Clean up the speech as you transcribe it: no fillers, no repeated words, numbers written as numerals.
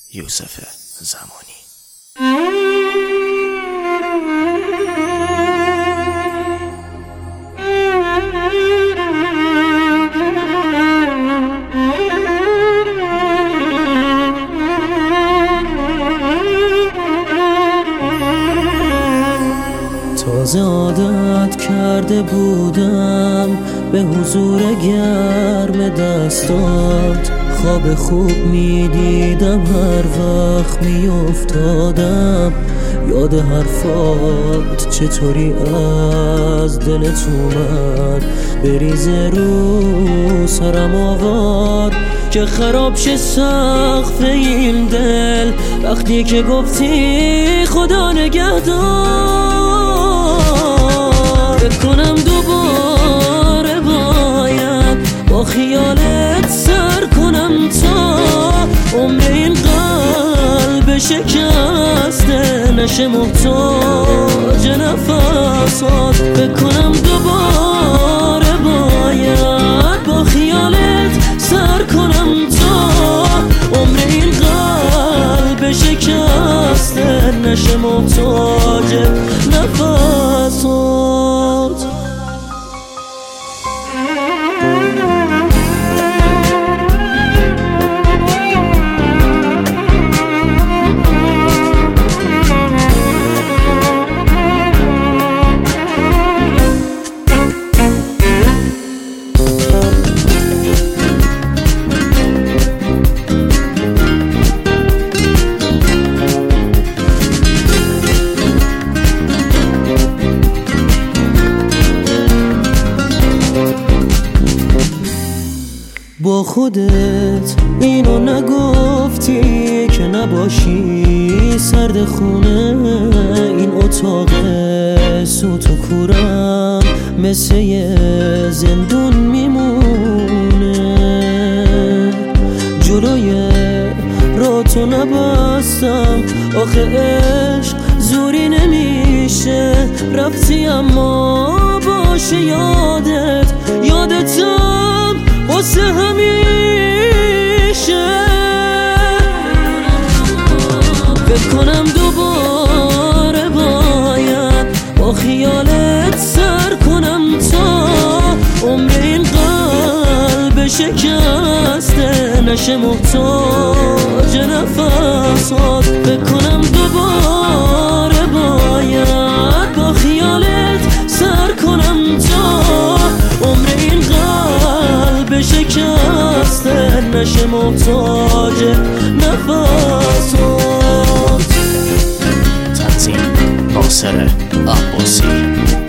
یوسف زمانی. تازه عادت کرده بودم به حضور گرم دستات، خواب خوب میدیدم هر وقت میافتادم یاد حرفات، چطوری از دلت اومد بریزه رو سرم آوار که خراب شه سقف این دل وقتی که گفتی خدا نگهدار. بکنم دوباره باید با خیالت سر کنم تا عمر این قلب شکسته نشه محتاج نفسات. بکنم دوباره باید با خیالت سر کنم تا عمر این قلب شکسته نشه محتاج نفسات. با خودت اینو نگفتی که نباشی سرد خونه این اتاق سوت و کورم مثل یه زندون میمونه. جلوی راتو نبستم آخه عشق زوری نمیشه، رفتی اما باشه یادتم واسه همیشه. بکنم دوباره باید با خیالت سر کنم تا عمر این قلب شکسته نشه محتاج نفسات. بکنم دوباره باید با خیالت سر کنم تا عمر این قلب شکسته نشه محتاج نفسات. تنظیم ناصر عباسی.